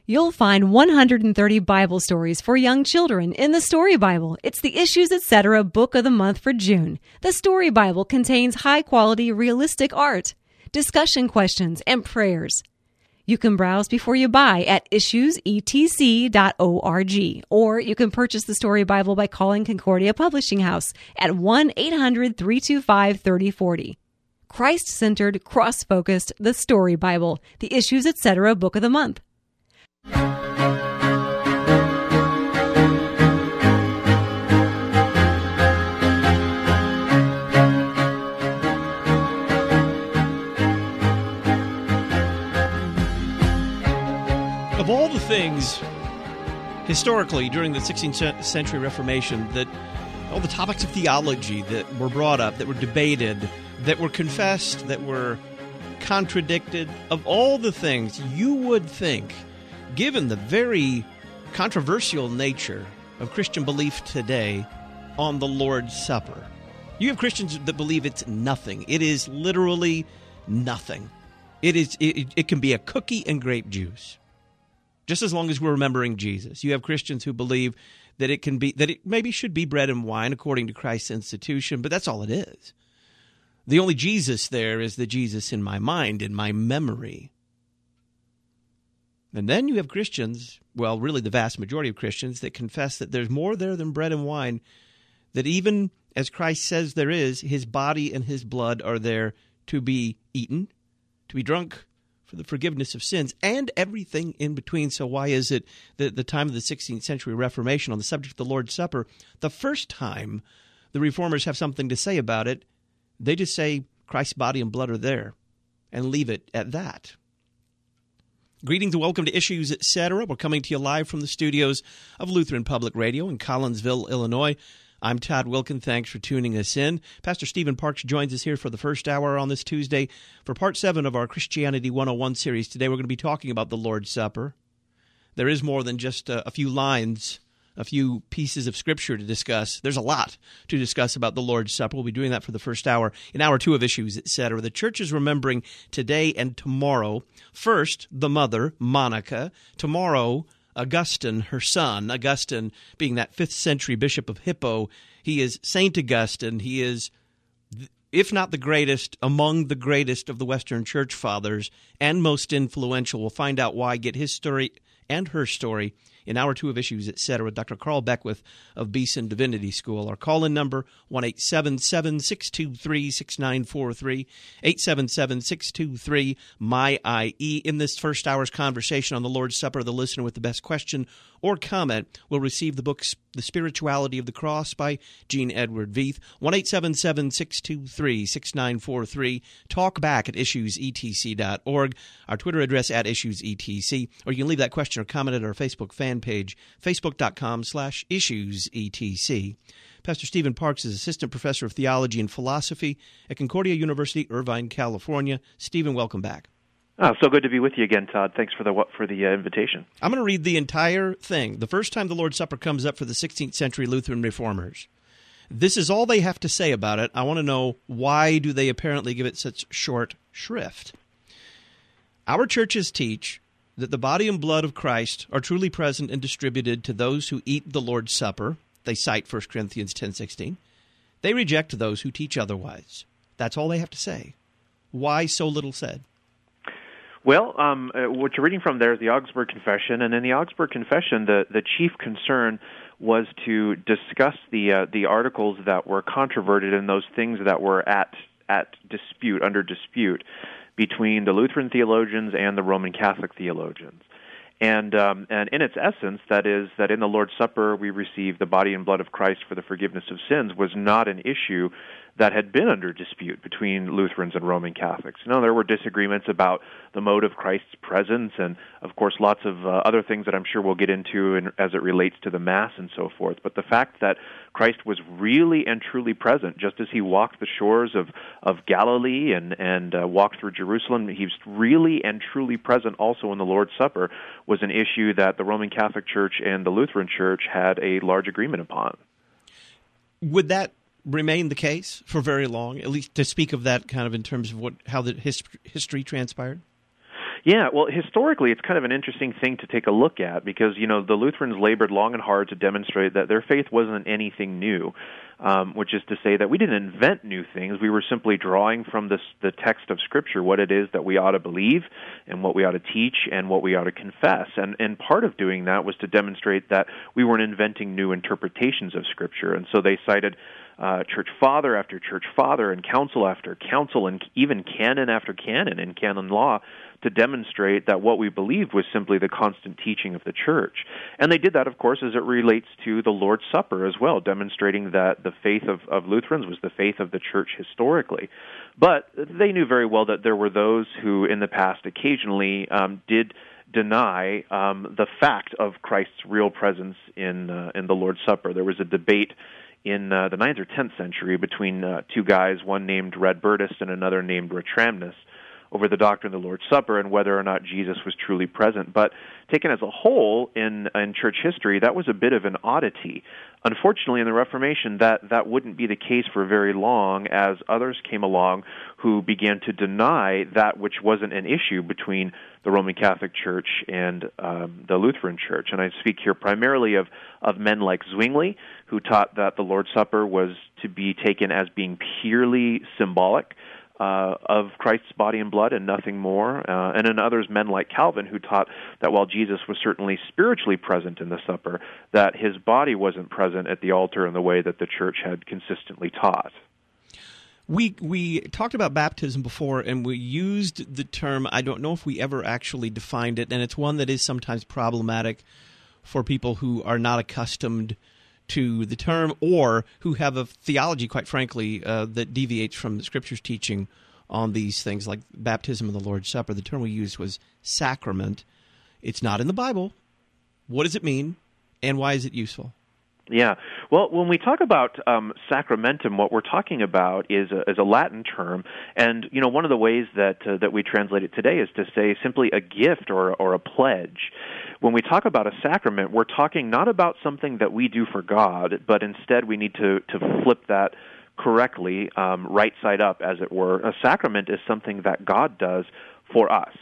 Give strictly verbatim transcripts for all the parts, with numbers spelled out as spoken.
You'll find one hundred thirty Bible stories for young children in the Story Bible. It's the Issues Etc. Book of the Month for June. The Story Bible contains high-quality, realistic art, discussion questions, and prayers. You can browse before you buy at issues e t c dot org, or you can purchase the Story Bible by calling Concordia Publishing House at one eight hundred three two five three oh four oh. Christ-centered, cross-focused, the Story Bible, the Issues Etc. Book of the Month. Of all the things historically during the sixteenth century Reformation, that all the topics of theology that were brought up, that were debated, that were confessed, that were contradicted, of all the things you would think, given the very controversial nature of Christian belief today on the Lord's Supper, you have Christians that believe it's nothing. It is literally nothing. It is. It, it can be a cookie and grape juice, just as long as we're remembering Jesus. You have Christians who believe that it can be, that it maybe should be bread and wine according to Christ's institution, but that's all it is. The only Jesus there is the Jesus in my mind, in my memory. And then you have Christians, well, really the vast majority of Christians, that confess that there's more there than bread and wine, that even as Christ says there is, his body and his blood are there to be eaten, to be drunk for the forgiveness of sins, and everything in between. So why is it that at the time of the sixteenth century Reformation on the subject of the Lord's Supper, the first time the Reformers have something to say about it, they just say Christ's body and blood are there and leave it at that? Greetings and welcome to Issues Etc. We're coming to you live from the studios of Lutheran Public Radio in Collinsville, Illinois. I'm Todd Wilkin. Thanks for tuning us in. Pastor Stephen Parks joins us here for the first hour on this Tuesday for part seven of our Christianity one oh one series. Today we're going to be talking about the Lord's Supper. There is more than just a, a few lines, a few pieces of Scripture to discuss. There's a lot to discuss about the Lord's Supper. We'll be doing that for the first hour. In hour two of Issues, et cetera. The church is remembering today and tomorrow, first, the mother, Monica. Tomorrow, Augustine, her son. Augustine being that fifth century bishop of Hippo. He is Saint Augustine. He is, if not the greatest, among the greatest of the Western Church Fathers and most influential. We'll find out why, get his story and her story in hour two of Issues, et cetera, with Doctor Carl Beckwith of Beeson Divinity School. Our call-in number, one eight seven seven, six two three, six nine four three, eight seven seven, six two three, M Y I E. In this first hour's conversation on the Lord's Supper, the listener with the best question or comment will receive the book The Spirituality of the Cross by Gene Edward Veith. one eight seven seven, six two three, six nine four three. Talk back at issues e t c dot org. Our Twitter address at issues e t c. Or you can leave that question or comment at our Facebook fan page, facebook.com slash issuesetc. Pastor Stephen Parks is Assistant Professor of Theology and Philosophy at Concordia University, Irvine, California. Stephen, welcome back. Oh, so good to be with you again, Todd. Thanks for the for the uh, invitation. I'm going to read the entire thing. The first time the Lord's Supper comes up for the sixteenth century Lutheran Reformers. This is all they have to say about it. I want to know, why do they apparently give it such short shrift? Our churches teach that the body and blood of Christ are truly present and distributed to those who eat the Lord's Supper. They cite First Corinthians ten sixteen. They reject those who teach otherwise. That's all they have to say. Why so little said? Well, um, uh, what you're reading from there is the Augsburg Confession, and in the Augsburg Confession, the, the chief concern was to discuss the uh, the articles that were controverted and those things that were at at dispute, under dispute, between the Lutheran theologians and the Roman Catholic theologians. And um, and in its essence, that is that in the Lord's Supper we receive the body and blood of Christ for the forgiveness of sins was not an issue that had been under dispute between Lutherans and Roman Catholics. You know, there were disagreements about the mode of Christ's presence and, of course, lots of uh, other things that I'm sure we'll get into in, as it relates to the Mass and so forth. But the fact that Christ was really and truly present, just as he walked the shores of, of Galilee and, and uh, walked through Jerusalem, he was really and truly present also in the Lord's Supper, was an issue that the Roman Catholic Church and the Lutheran Church had a large agreement upon. Would that remain the case for very long, at least to speak of that kind of in terms of what how the hist- history transpired? Yeah, well, historically, it's kind of an interesting thing to take a look at because, you know, the Lutherans labored long and hard to demonstrate that their faith wasn't anything new, um, which is to say that we didn't invent new things. We were simply drawing from this, the text of Scripture what it is that we ought to believe and what we ought to teach and what we ought to confess. And, and part of doing that was to demonstrate that we weren't inventing new interpretations of Scripture. And so they cited Uh, church father after church father and council after council and even canon after canon in canon law to demonstrate that what we believed was simply the constant teaching of the church. And they did that, of course, as it relates to the Lord's Supper as well, demonstrating that the faith of, of Lutherans was the faith of the church historically. But they knew very well that there were those who in the past occasionally um, did deny um, the fact of Christ's real presence in uh, in the Lord's Supper. There was a debate in uh, the ninth or tenth century between uh, two guys, one named Radbertus and another named Ratramnus, over the doctrine of the Lord's Supper and whether or not Jesus was truly present. But taken as a whole in in church history, that was a bit of an oddity. Unfortunately, in the Reformation, that, that wouldn't be the case for very long as others came along who began to deny that which wasn't an issue between the Roman Catholic Church and um, the Lutheran Church. And I speak here primarily of, of men like Zwingli, who taught that the Lord's Supper was to be taken as being purely symbolic Uh, of Christ's body and blood and nothing more. Uh, and in others, men like Calvin, who taught that while Jesus was certainly spiritually present in the supper, that his body wasn't present at the altar in the way that the church had consistently taught. We we talked about baptism before, and we used the term, I don't know if we ever actually defined it, and it's one that is sometimes problematic for people who are not accustomed to the term or who have a theology, quite frankly, uh, that deviates from the Scripture's teaching on these things like baptism and the Lord's Supper. The term we used was sacrament. It's not in the Bible. What does it mean, and why is it useful? Yeah. Well, when we talk about um, sacramentum, what we're talking about is a, is a Latin term, and you know one of the ways that uh, that we translate it today is to say simply a gift or or a pledge. When we talk about a sacrament, we're talking not about something that we do for God, but instead we need to to flip that correctly, um, right side up, as it were. A sacrament is something that God does for us.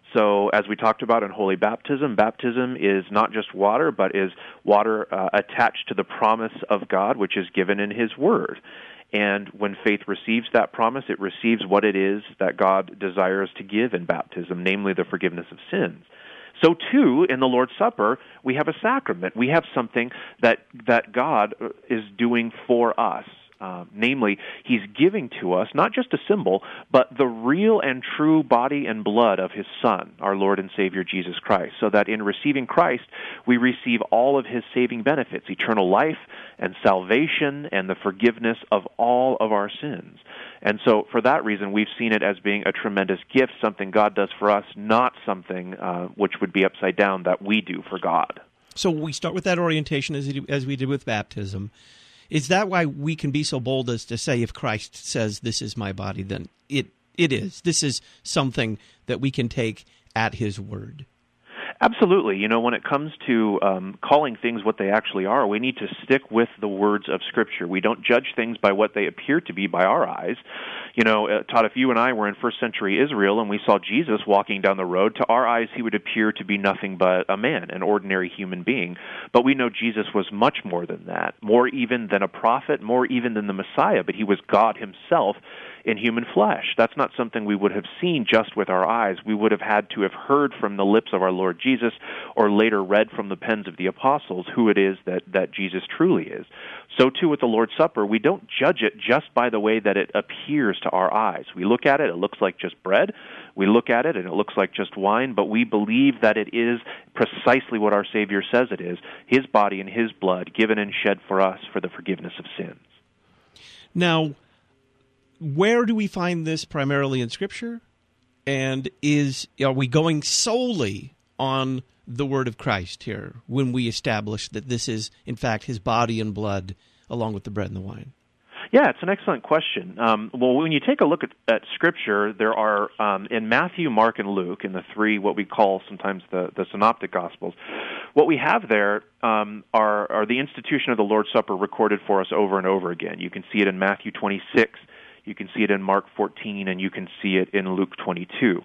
So as we talked about in Holy Baptism, baptism is not just water, but is water uh, attached to the promise of God, which is given in His Word. And when faith receives that promise, it receives what it is that God desires to give in baptism, namely the forgiveness of sins. So, too, in the Lord's Supper, we have a sacrament. We have something that, that God is doing for us. Uh, namely, He's giving to us not just a symbol, but the real and true body and blood of His Son, our Lord and Savior Jesus Christ, so that in receiving Christ, we receive all of His saving benefits, eternal life and salvation and the forgiveness of all of our sins. And so for that reason, we've seen it as being a tremendous gift, something God does for us, not something uh, which would be upside down that we do for God. So we start with that orientation as, it, as we did with baptism. Is that why we can be so bold as to say if Christ says, this is my body, then it it is. This is something that we can take at His word? Absolutely. You know, when it comes to um, calling things what they actually are, we need to stick with the words of Scripture. We don't judge things by what they appear to be by our eyes. You know, uh, Todd, if you and I were in first century Israel and we saw Jesus walking down the road, to our eyes he would appear to be nothing but a man, an ordinary human being. But we know Jesus was much more than that, more even than a prophet, more even than the Messiah, but He was God Himself in human flesh. That's not something we would have seen just with our eyes. We would have had to have heard from the lips of our Lord Jesus or later read from the pens of the apostles who it is that, that Jesus truly is. So too with the Lord's Supper, we don't judge it just by the way that it appears to our eyes. We look at it, it looks like just bread. We look at it and it looks like just wine, but we believe that it is precisely what our Savior says it is, His body and His blood given and shed for us for the forgiveness of sins. Now, where do we find this primarily in Scripture? And is are we going solely on the Word of Christ here when we establish that this is, in fact, His body and blood along with the bread and the wine? Yeah, it's an excellent question. Um, well, when you take a look at, at Scripture, there are, um, in Matthew, Mark, and Luke, in the three, what we call sometimes the, the Synoptic Gospels, what we have there um, are, are the institution of the Lord's Supper recorded for us over and over again. You can see it in Matthew twenty-six, you can see it in Mark fourteen, and you can see it in Luke twenty-two.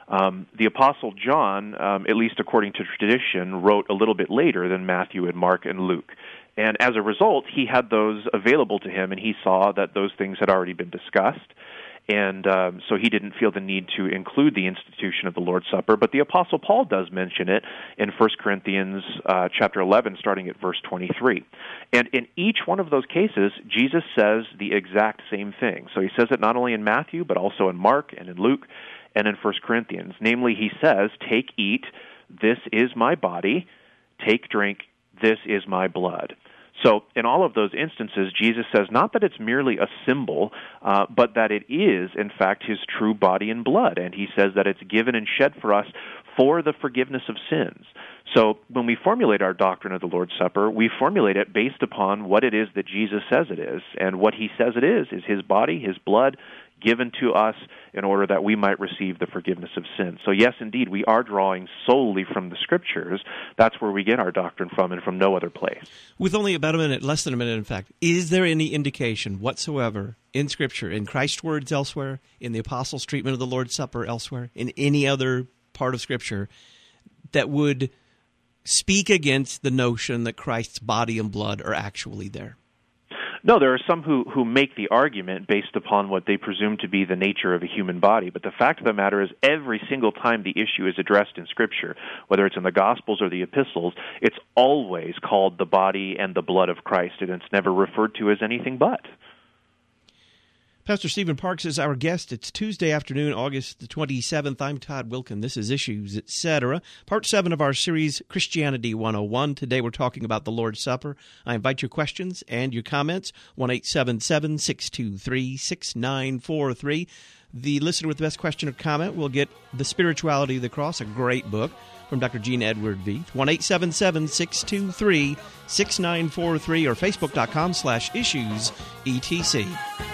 Um, the Apostle John, um, at least according to tradition, wrote a little bit later than Matthew and Mark and Luke. And as a result, he had those available to him, and he saw that those things had already been discussed. And um, so he didn't feel the need to include the institution of the Lord's Supper. But the Apostle Paul does mention it in First Corinthians uh, chapter eleven, starting at verse twenty-three. And in each one of those cases, Jesus says the exact same thing. So he says it not only in Matthew, but also in Mark and in Luke and in First Corinthians. Namely, he says, "Take, eat, this is my body. Take, drink, this is my blood." So in all of those instances, Jesus says not that it's merely a symbol, uh, but that it is, in fact, his true body and blood. And he says that it's given and shed for us for the forgiveness of sins. So when we formulate our doctrine of the Lord's Supper, we formulate it based upon what it is that Jesus says it is. And what he says it is is his body, his blood, given to us in order that we might receive the forgiveness of sins. So yes, indeed, we are drawing solely from the Scriptures. That's where we get our doctrine from, and from no other place. With only about a minute, less than a minute in fact, is there any indication whatsoever in Scripture, in Christ's words elsewhere, in the Apostles' treatment of the Lord's Supper elsewhere, in any other part of Scripture, that would speak against the notion that Christ's body and blood are actually there? No, there are some who, who make the argument based upon what they presume to be the nature of a human body. But the fact of the matter is, every single time the issue is addressed in Scripture, whether it's in the Gospels or the Epistles, it's always called the body and the blood of Christ, and it's never referred to as anything but. Pastor Stephen Parks is our guest. It's Tuesday afternoon, August the twenty-seventh. I'm Todd Wilkin. This is Issues, et cetera. Part seven of our series, Christianity one oh one. Today we're talking about the Lord's Supper. I invite your questions and your comments, one eight seven seven, six two three, six nine four three. The listener with the best question or comment will get The Spirituality of the Cross, a great book from Doctor Gene Edward Veith. one eight seven seven, six two three, six nine four three or facebook.com slash issues etc.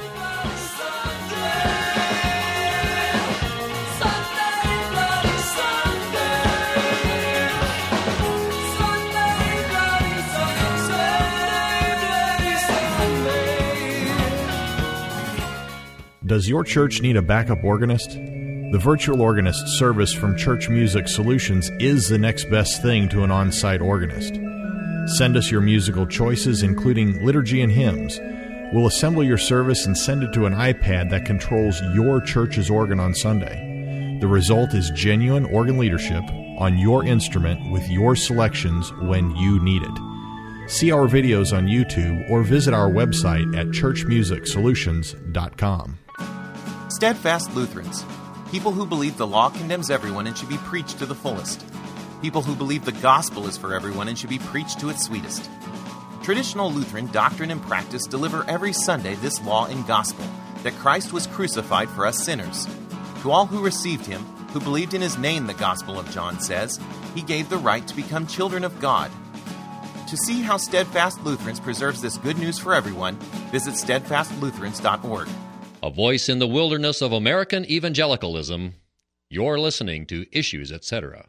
Does your church need a backup organist? The Virtual Organist service from Church Music Solutions is the next best thing to an on-site organist. Send us your musical choices, including liturgy and hymns. We'll assemble your service and send it to an iPad that controls your church's organ on Sunday. The result is genuine organ leadership on your instrument with your selections when you need it. See our videos on YouTube or visit our website at church music solutions dot com. Steadfast Lutherans, people who believe the law condemns everyone and should be preached to the fullest. People who believe the gospel is for everyone and should be preached to its sweetest. Traditional Lutheran doctrine and practice deliver every Sunday this law and gospel, that Christ was crucified for us sinners. To all who received him, who believed in his name, the Gospel of John says, he gave the right to become children of God. To see how Steadfast Lutherans preserves this good news for everyone, visit steadfast lutherans dot org. A voice in the wilderness of American evangelicalism. You're listening to Issues, et cetera.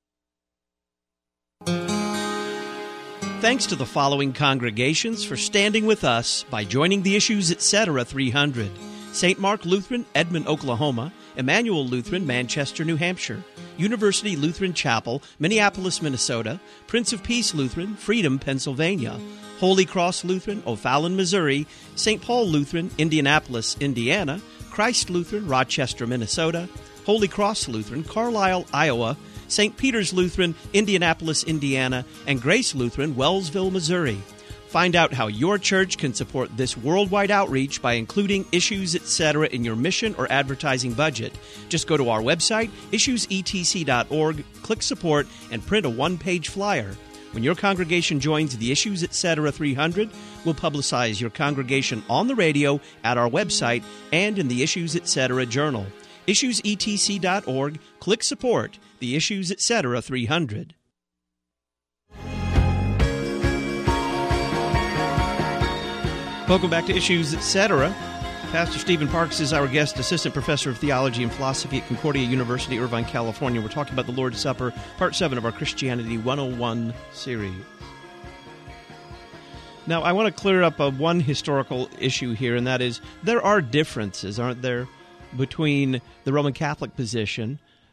Thanks to the following congregations for standing with us by joining the Issues, et cetera three hundred. Saint Mark Lutheran, Edmond, Oklahoma. Emmanuel Lutheran, Manchester, New Hampshire. University Lutheran Chapel, Minneapolis, Minnesota. Prince of Peace Lutheran, Freedom, Pennsylvania. Holy Cross Lutheran, O'Fallon, Missouri. Saint Paul Lutheran, Indianapolis, Indiana. Christ Lutheran, Rochester, Minnesota. Holy Cross Lutheran, Carlisle, Iowa. Saint Peter's Lutheran, Indianapolis, Indiana. And Grace Lutheran, Wellsville, Missouri. Find out how your church can support this worldwide outreach by including Issues, et cetera in your mission or advertising budget. Just go to our website, issues e t c dot org, click Support, and print a one-page flyer. When your congregation joins the Issues, et cetera three hundred, we'll publicize your congregation on the radio, at our website, and in the Issues, et cetera journal. issues e t c dot org, click Support, the Issues, et cetera three hundred. Welcome back to Issues, et cetera. Pastor Stephen Parks is our guest, Assistant Professor of Theology and Philosophy at Concordia University, Irvine, California. We're talking about the Lord's Supper, Part seven of our Christianity one oh one series. Now, I want to clear up a one historical issue here, and that is there are differences, aren't there, between the Roman Catholic position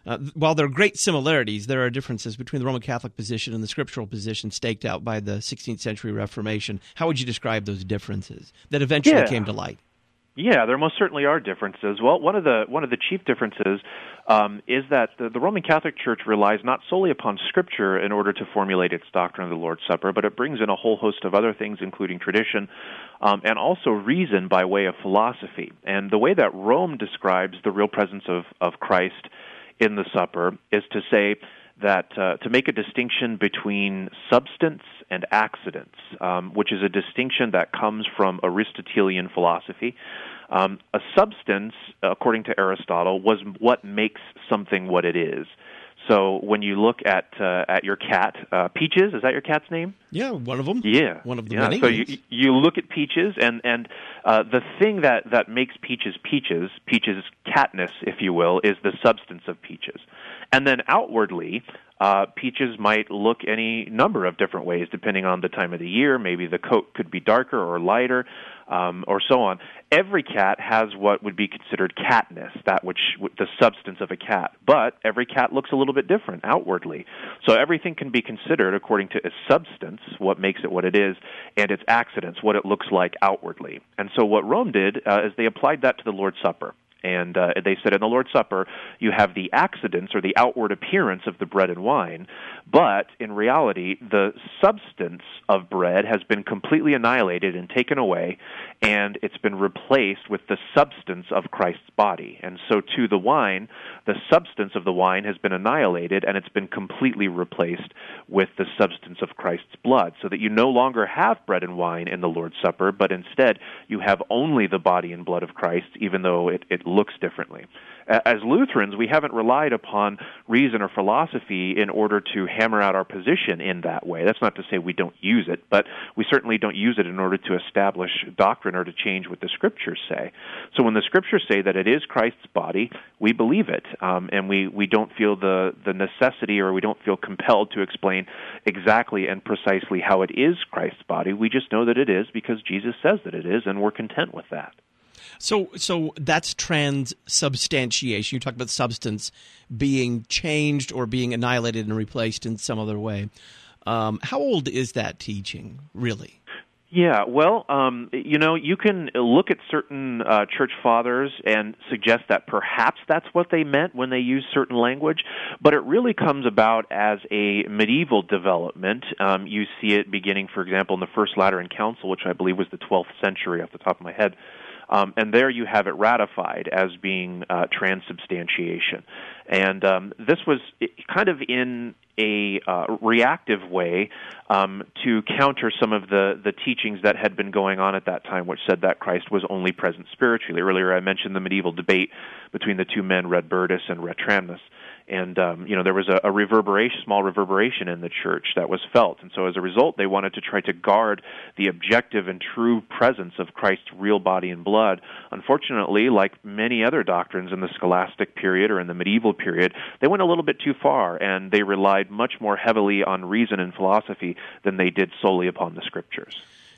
Uh, while there are great similarities, there are differences between the Roman Catholic position and the scriptural position staked out by the sixteenth century Reformation. How would you describe those differences that eventually Yeah. came to light? Yeah, there most certainly are differences. Well, one of the one of the chief differences um, is that the, the Roman Catholic Church relies not solely upon Scripture in order to formulate its doctrine of the Lord's Supper, but it brings in a whole host of other things, including tradition, um, and also reason by way of philosophy. And the way that Rome describes the real presence of, of Christ in the supper is to say that uh, to make a distinction between substance and accidents, um, which is a distinction that comes from Aristotelian philosophy. Um, a substance, according to Aristotle, was what makes something what it is. So when you look at uh, at your cat, uh, Peaches, is that your cat's name? Yeah, one of them. Yeah, one of the yeah. many. So you you look at Peaches, and and uh, the thing that that makes Peaches Peaches, Peaches' catness, if you will, is the substance of Peaches. And then outwardly, uh, Peaches might look any number of different ways, depending on the time of the year. Maybe the coat could be darker or lighter, um, or so on. Every cat has what would be considered catness, that which the substance of a cat. But every cat looks a little bit different outwardly. So everything can be considered according to its substance, what makes it what it is, and its accidents, what it looks like outwardly. And so what Rome did uh, is they applied that to the Lord's Supper. And uh, they said in the Lord's Supper, you have the accidents or the outward appearance of the bread and wine, but in reality, the substance of bread has been completely annihilated and taken away, and it's been replaced with the substance of Christ's body. And so to the wine, the substance of the wine has been annihilated, and it's been completely replaced with the substance of Christ's blood, so that you no longer have bread and wine in the Lord's Supper, but instead you have only the body and blood of Christ, even though it, it looks differently. As Lutherans, we haven't relied upon reason or philosophy in order to hammer out our position in that way. That's not to say we don't use it, but we certainly don't use it in order to establish doctrine or to change what the Scriptures say. So when the Scriptures say that it is Christ's body, we believe it, um, and we, we don't feel the, the necessity or we don't feel compelled to explain exactly and precisely how it is Christ's body. We just know that it is because Jesus says that it is, and we're content with that. So so that's transubstantiation. You talk about substance being changed or being annihilated and replaced in some other way. Um, how old is that teaching, really? Yeah, well, um, you know, you can look at certain uh, church fathers and suggest that perhaps that's what they meant when they used certain language, but it really comes about as a medieval development. Um, you see it beginning, for example, in the First Lateran Council, which I believe was the twelfth century off the top of my head. Um, and there you have it ratified as being uh, transubstantiation. And um, this was kind of in a uh, reactive way um, to counter some of the, the teachings that had been going on at that time, which said that Christ was only present spiritually. Earlier I mentioned the medieval debate between the two men, Redburtus and Ratramnus. And, um, you know, there was a, a reverberation, small reverberation in the church that was felt. And so as a result, they wanted to try to guard the objective and true presence of Christ's real body and blood. Unfortunately, like many other doctrines in the scholastic period or in the medieval period, they went a little bit too far, and they relied much more heavily on reason and philosophy than they did solely upon the Scriptures.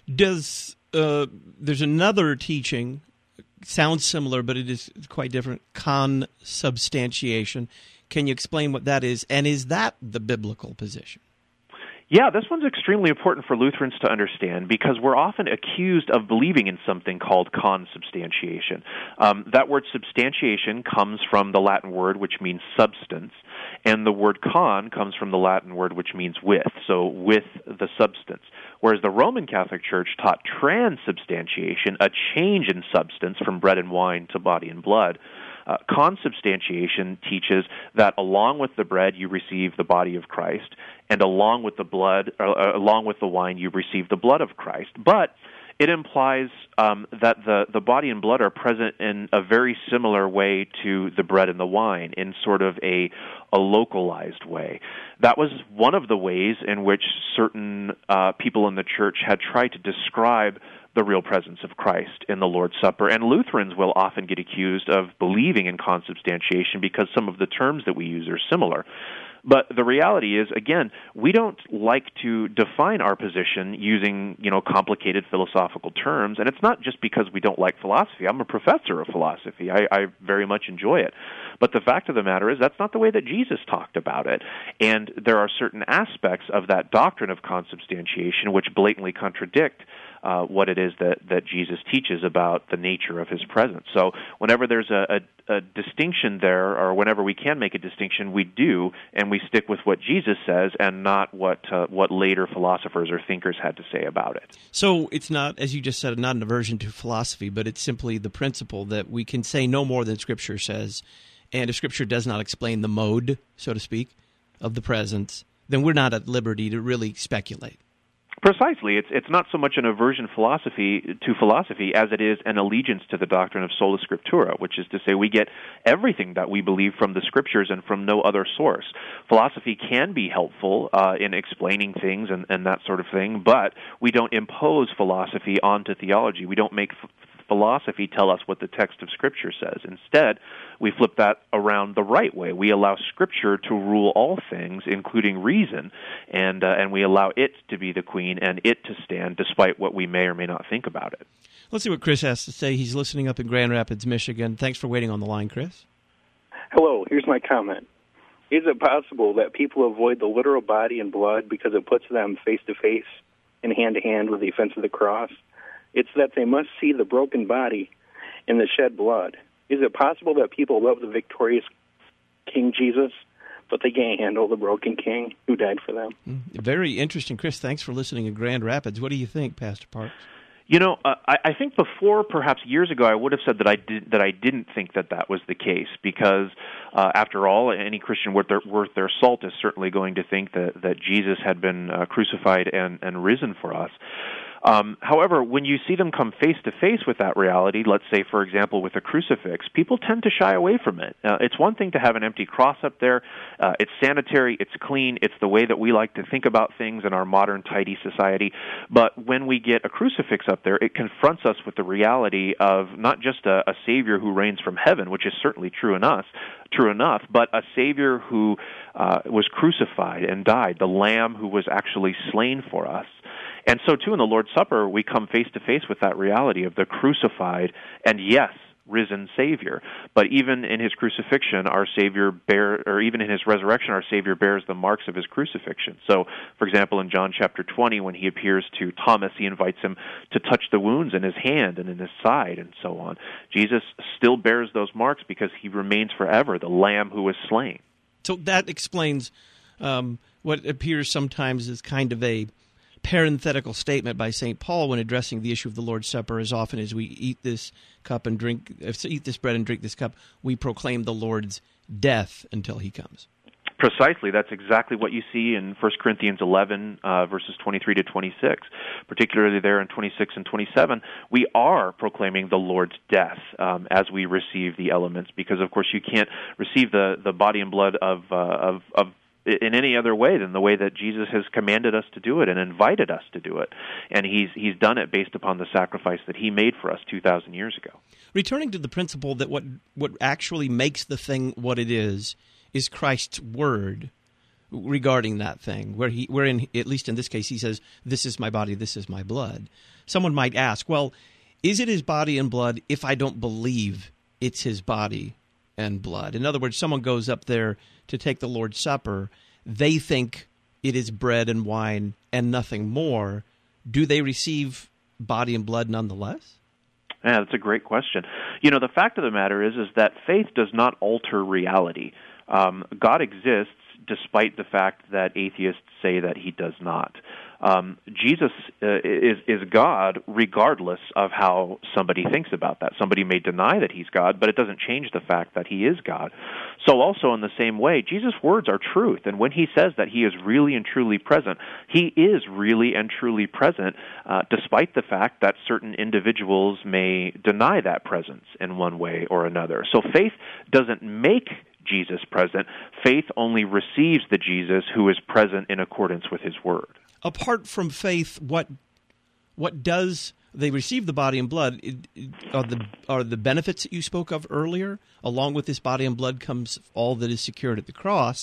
Does uh, there's another teaching, sounds similar, but it is quite different, consubstantiation. Can you explain what that is, and is that the biblical position? Yeah, this one's extremely important for Lutherans to understand because we're often accused of believing in something called consubstantiation. Um, that word substantiation comes from the Latin word which means substance, and the word con comes from the Latin word which means with, so with the substance. Whereas the Roman Catholic Church taught transubstantiation, a change in substance from bread and wine to body and blood. Uh, consubstantiation teaches that along with the bread you receive the body of Christ, and along with the blood, uh, along with the wine you receive the blood of Christ. But it implies um, that the, the body and blood are present in a very similar way to the bread and the wine, in sort of a, a localized way. That was one of the ways in which certain uh, people in the church had tried to describe the real presence of Christ in the Lord's Supper. And Lutherans will often get accused of believing in consubstantiation because some of the terms that we use are similar. But the reality is, again, we don't like to define our position using, you know, complicated philosophical terms, and it's not just because we don't like philosophy. I'm a professor of philosophy. I, I very much enjoy it. But the fact of the matter is that's not the way that Jesus talked about it. And there are certain aspects of that doctrine of consubstantiation which blatantly contradict Uh, what it is that, that Jesus teaches about the nature of his presence. So whenever there's a, a, a distinction there, or whenever we can make a distinction, we do, and we stick with what Jesus says and not what uh, what later philosophers or thinkers had to say about it. So it's not, as you just said, not an aversion to philosophy, but it's simply the principle that we can say no more than Scripture says, and if Scripture does not explain the mode, so to speak, of the presence, then we're not at liberty to really speculate. Precisely. It's it's not so much an aversion philosophy to philosophy as it is an allegiance to the doctrine of sola scriptura, which is to say we get everything that we believe from the Scriptures and from no other source. Philosophy can be helpful uh, in explaining things and, and that sort of thing, but we don't impose philosophy onto theology. We don't make f- philosophy tell us what the text of Scripture says. Instead, we flip that around the right way. We allow Scripture to rule all things, including reason, and uh, and we allow it to be the queen and it to stand despite what we may or may not think about it. Let's see what Chris has to say. He's listening up in Grand Rapids, Michigan. Thanks for waiting on the line, Chris. Hello, here's my comment. Is it possible that people avoid the literal body and blood because it puts them face-to-face and hand-to-hand with the offense of the cross? It's that they must see the broken body and the shed blood. Is it possible that people love the victorious King Jesus, but they can't handle the broken King who died for them? Very interesting, Chris. Thanks for listening in Grand Rapids. What do you think, Pastor Parks? You know, uh, I, I think before, perhaps years ago, I would have said that I did that I didn't think that that was the case because, uh, after all, any Christian worth their, worth their salt is certainly going to think that that Jesus had been uh, crucified and, and risen for us. Um, however, when you see them come face-to-face with that reality, let's say, for example, with a crucifix, people tend to shy away from it. Uh, it's one thing to have an empty cross up there. Uh, it's sanitary, it's clean, it's the way that we like to think about things in our modern, tidy society. But when we get a crucifix up there, it confronts us with the reality of not just a, a Savior who reigns from heaven, which is certainly true in us, true enough, but a Savior who uh, was crucified and died, the Lamb who was actually slain for us. And so, too, in the Lord's Supper, we come face-to-face with that reality of the crucified and, yes, risen Savior. But even in his crucifixion, our Savior bear, or even in his resurrection, our Savior bears the marks of his crucifixion. So, for example, in John chapter twenty, when he appears to Thomas, he invites him to touch the wounds in his hand and in his side and so on. Jesus still bears those marks because he remains forever the Lamb who was slain. So that explains um, what appears sometimes as kind of a parenthetical statement by Saint Paul when addressing the issue of the Lord's Supper. As often as we eat this cup and drink, eat this bread and drink this cup, we proclaim the Lord's death until he comes. Precisely. That's exactly what you see in First Corinthians eleven, uh, verses twenty-three to twenty-six. Particularly there in twenty-six and twenty-seven, we are proclaiming the Lord's death um, as we receive the elements, because, of course, you can't receive the, the body and blood of, uh, of, of in any other way than the way that Jesus has commanded us to do it and invited us to do it. And he's he's done it based upon the sacrifice that he made for us two thousand years ago. Returning to the principle that what, what actually makes the thing what it is is Christ's word regarding that thing, where he, wherein, at least in this case, he says, "This is my body, this is my blood." Someone might ask, well, is it his body and blood if I don't believe it's his body and blood? In other words, someone goes up there to take the Lord's Supper, they think it is bread and wine and nothing more. Do they receive body and blood nonetheless? Yeah, that's a great question. You know, the fact of the matter is, is that faith does not alter reality. Um, God exists despite the fact that atheists say that he does not. Um, Jesus uh, is, is God regardless of how somebody thinks about that. Somebody may deny that he's God, but it doesn't change the fact that he is God. So also in the same way, Jesus' words are truth, and when he says that he is really and truly present, he is really and truly present, uh, despite the fact that certain individuals may deny that presence in one way or another. So faith doesn't make Jesus present. Faith only receives the Jesus who is present in accordance with his word. Apart from faith, what what does they receive the body and blood? Are the are the benefits that you spoke of earlier? Along with this body and blood comes all that is secured at the cross,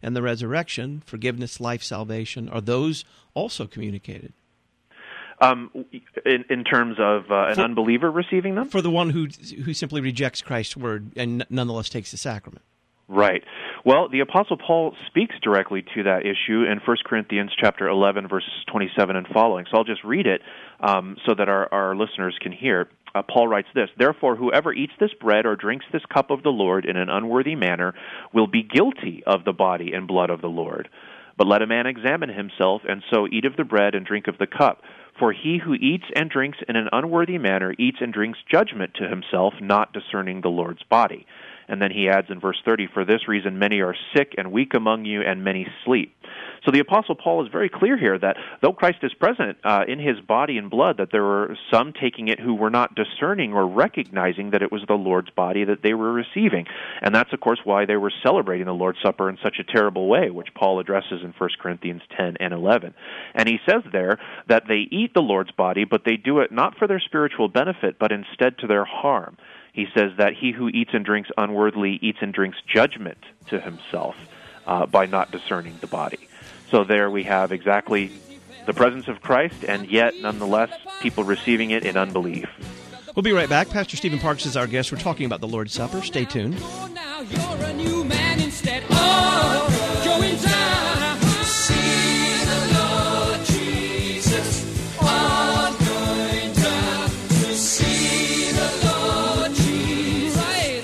and the resurrection, forgiveness, life, salvation, are those also communicated? Um, in, in terms of uh, an for, unbeliever receiving them? For the one who who simply rejects Christ's word and nonetheless takes the sacrament. Right. Well, the Apostle Paul speaks directly to that issue in First Corinthians chapter eleven, verses twenty-seven and following. So I'll just read it um, so that our, our listeners can hear. Uh, Paul writes this, "Therefore, whoever eats this bread or drinks this cup of the Lord in an unworthy manner will be guilty of the body and blood of the Lord. But let a man examine himself, and so eat of the bread and drink of the cup. For he who eats and drinks in an unworthy manner eats and drinks judgment to himself, not discerning the Lord's body." And then he adds in verse thirty, "For this reason many are sick and weak among you, and many sleep." So the Apostle Paul is very clear here that though Christ is present uh, in his body and blood, that there were some taking it who were not discerning or recognizing that it was the Lord's body that they were receiving. And that's, of course, why they were celebrating the Lord's Supper in such a terrible way, which Paul addresses in First Corinthians ten and eleven. And he says there that they eat the Lord's body, but they do it not for their spiritual benefit, but instead to their harm. He says that he who eats and drinks unworthily eats and drinks judgment to himself uh, by not discerning the body. So there we have exactly the presence of Christ, and yet, nonetheless, people receiving it in unbelief. We'll be right back. Pastor Stephen Parks is our guest. We're talking about the Lord's Supper. Stay tuned. Now you're a new man instead of going down. See the Lord Jesus on going down. To see the Lord Jesus.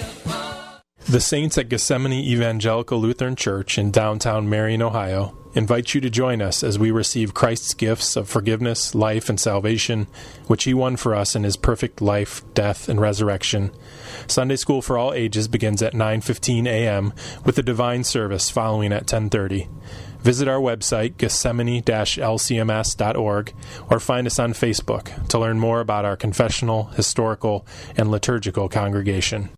The Saints at Gethsemane Evangelical Lutheran Church in downtown Marion, Ohio, invite you to join us as we receive Christ's gifts of forgiveness, life, and salvation, which he won for us in his perfect life, death, and resurrection. Sunday school for all ages begins at nine fifteen a.m. with the divine service following at ten thirty. Visit our website, gethsemane dash l c m s dot org, or find us on Facebook to learn more about our confessional, historical, and liturgical congregation.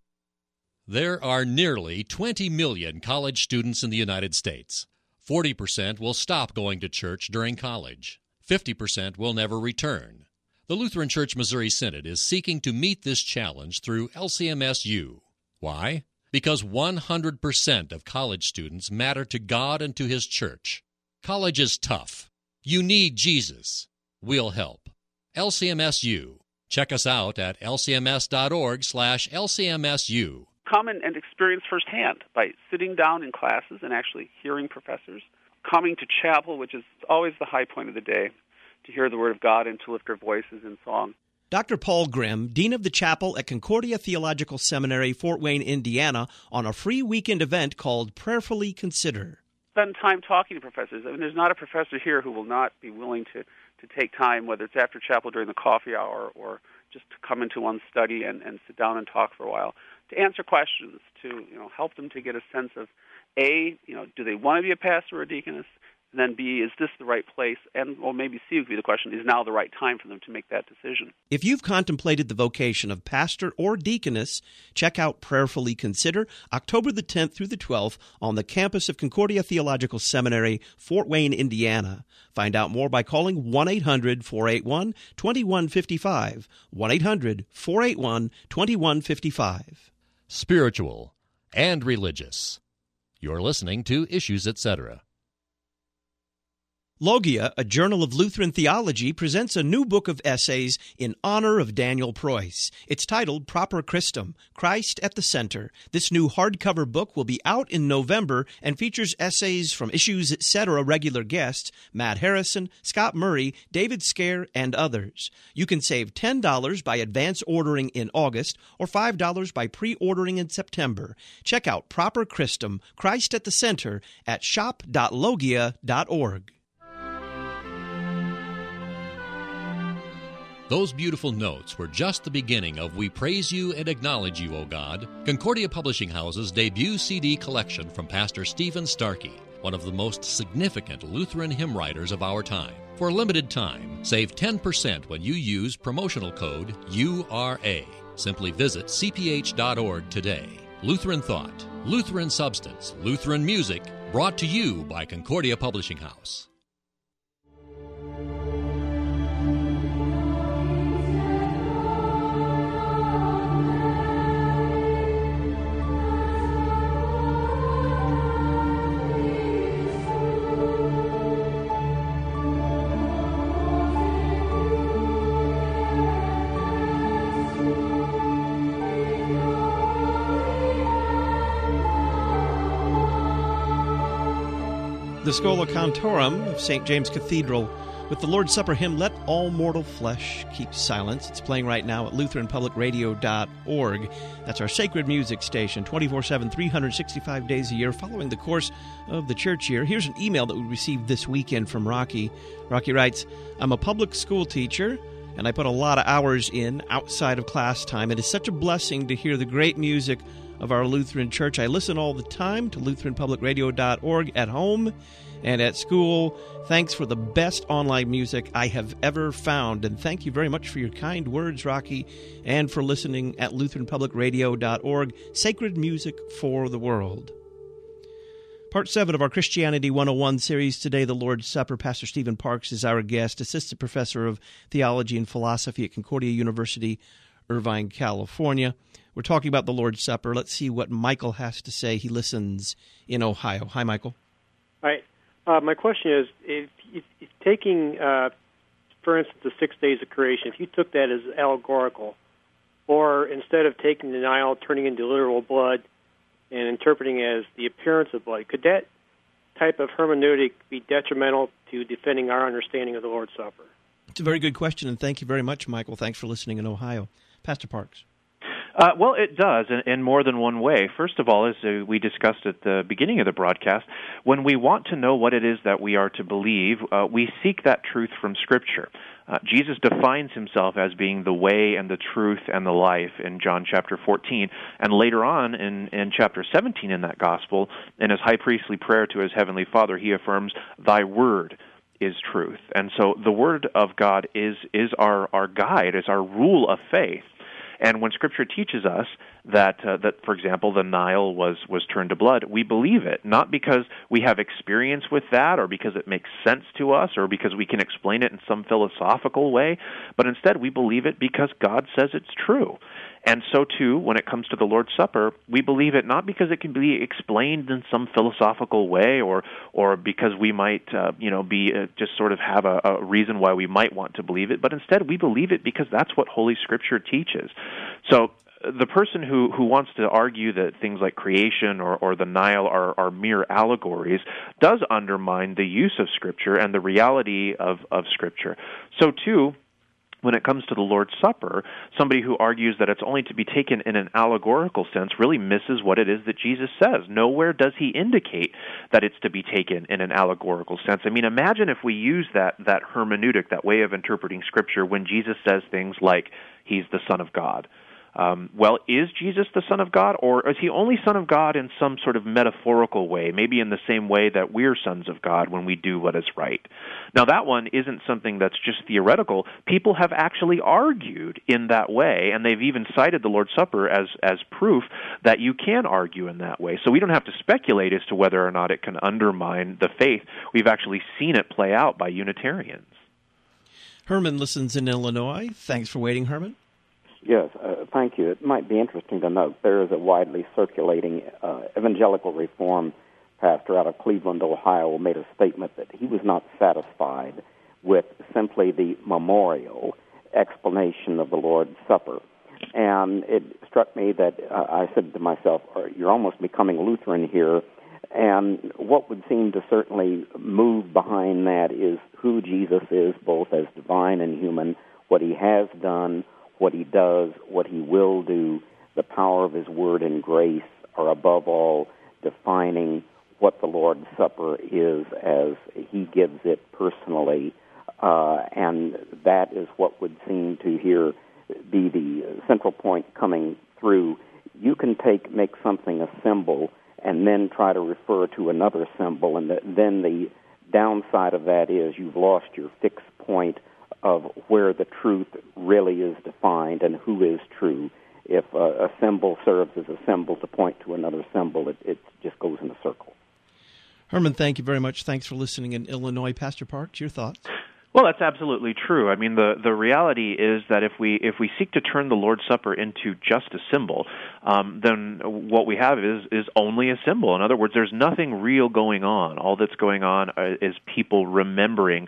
There are nearly twenty million college students in the United States. forty percent will stop going to church during college. fifty percent will never return. The Lutheran Church Missouri Synod is seeking to meet this challenge through L C M S U. Why? Because one hundred percent of college students matter to God and to His church. College is tough. You need Jesus. We'll help. L C M S U. Check us out at l c m s dot org slash l c m s u. Come and, and experience firsthand by sitting down in classes and actually hearing professors, coming to chapel, which is always the high point of the day, to hear the Word of God and to lift our voices in song. Doctor Paul Grimm, Dean of the Chapel at Concordia Theological Seminary, Fort Wayne, Indiana, on a free weekend event called Prayerfully Consider. Spend time talking to professors. I mean, there's not a professor here who will not be willing to, to take time, whether it's after chapel during the coffee hour or just to come into one's study and, and sit down and talk for a while, to answer questions, to you know help them to get a sense of, A, you know, do they want to be a pastor or a deaconess? And then B, is this the right place? And or maybe C would be the question, is now the right time for them to make that decision? If you've contemplated the vocation of pastor or deaconess, check out Prayerfully Consider, October the tenth through the twelfth on the campus of Concordia Theological Seminary, Fort Wayne, Indiana. Find out more by calling one eight hundred four eight one two one five five, one eight hundred four eight one two one five five. Spiritual and religious. You're listening to Issues, et cetera. Logia, a journal of Lutheran theology, presents a new book of essays in honor of Daniel Preuss. It's titled Proper Christum, Christ at the Center. This new hardcover book will be out in November and features essays from Issues, et cetera regular guests, Matt Harrison, Scott Murray, David Scare, and others. You can save ten dollars by advance ordering in August or five dollars by pre-ordering in September. Check out Proper Christum, Christ at the Center at shop dot logia dot org. Those beautiful notes were just the beginning of We Praise You and Acknowledge You, O God, Concordia Publishing House's debut C D collection from Pastor Stephen Starkey, one of the most significant Lutheran hymn writers of our time. For a limited time, save ten percent when you use promotional code U R A. Simply visit c p h dot org today. Lutheran Thought, Lutheran Substance, Lutheran Music, brought to you by Concordia Publishing House. the Schola Cantorum of Saint James Cathedral with the Lord's Supper hymn, Let All Mortal Flesh Keep Silence. It's playing right now at Lutheran Public Radio dot org. That's our sacred music station, twenty-four seven, three hundred sixty-five days a year, following the course of the church year. Here's an email that we received this weekend from Rocky. Rocky writes, I'm a public school teacher, and I put a lot of hours in outside of class time. It is such a blessing to hear the great music of our Lutheran Church. I listen all the time to Lutheran Public Radio dot org at home and at school. Thanks for the best online music I have ever found. And thank you very much for your kind words, Rocky, and for listening at Lutheran Public Radio dot org. Sacred music for the world. Part seven of our Christianity one oh one series today, the Lord's Supper. Pastor Stephen Parks is our guest, Assistant Professor of Theology and Philosophy at Concordia University, Irvine, California. We're talking about the Lord's Supper. Let's see what Michael has to say. He listens in Ohio. Hi, Michael. Hi. Uh, my question is, if, if, if taking, uh, for instance, the six days of creation, if you took that as allegorical, or instead of taking the Nile, turning into literal blood and interpreting it as the appearance of blood, could that type of hermeneutic be detrimental to defending our understanding of the Lord's Supper? It's a very good question, and thank you very much, Michael. Thanks for listening in Ohio. Pastor Parks. Uh, well, it does, in, in more than one way. First of all, as uh, we discussed at the beginning of the broadcast, when we want to know what it is that we are to believe, uh, we seek that truth from Scripture. Uh, Jesus defines himself as being the way and the truth and the life in John chapter fourteen, and later on in, in chapter seventeen in that gospel, in his high priestly prayer to his heavenly Father, he affirms, Thy word is truth. And so the Word of God is, is our, our guide, is our rule of faith. And when Scripture teaches us that, uh, that, for example, the Nile was, was turned to blood, we believe it, not because we have experience with that or because it makes sense to us or because we can explain it in some philosophical way, but instead we believe it because God says it's true. And so, too, when it comes to the Lord's Supper, we believe it not because it can be explained in some philosophical way or or because we might, uh, you know, be uh, just sort of have a, a reason why we might want to believe it, but instead we believe it because that's what Holy Scripture teaches. So the person who, who wants to argue that things like creation or, or the Nile are, are mere allegories does undermine the use of Scripture and the reality of, of Scripture. So, too, when it comes to the Lord's Supper, somebody who argues that it's only to be taken in an allegorical sense really misses what it is that Jesus says. Nowhere does he indicate that it's to be taken in an allegorical sense. I mean, imagine if we use that, that hermeneutic, that way of interpreting Scripture, when Jesus says things like, he's the Son of God. Um, well, is Jesus the Son of God, or is he only Son of God in some sort of metaphorical way, maybe in the same way that we're sons of God when we do what is right? Now, that one isn't something that's just theoretical. People have actually argued in that way, and they've even cited the Lord's Supper as, as proof that you can argue in that way. So we don't have to speculate as to whether or not it can undermine the faith. We've actually seen it play out by Unitarians. Herman listens in Illinois. Thanks for waiting, Herman. Yes, uh, thank you. It might be interesting to note there is a widely circulating uh, evangelical reform pastor out of Cleveland, Ohio, made a statement that he was not satisfied with simply the memorial explanation of the Lord's Supper. And it struck me that uh, I said to myself, you're almost becoming Lutheran here. And what would seem to certainly move behind that is who Jesus is, both as divine and human, what he has done, what he does, what he will do, the power of his word and grace are above all defining what the Lord's Supper is as he gives it personally. Uh, and that is what would seem to here be the central point coming through. You can take, make something a symbol and then try to refer to another symbol, and the, then the downside of that is you've lost your fixed point of where the truth really is defined and who is true. If a, a symbol serves as a symbol to point to another symbol, it, it just goes in a circle. Herman, thank you very much. Thanks for listening in Illinois. Pastor Parks, your thoughts? Well, that's absolutely true. I mean, the, the reality is that if we if we seek to turn the Lord's Supper into just a symbol, um, then what we have is is only a symbol. In other words, there's nothing real going on. All that's going on is people remembering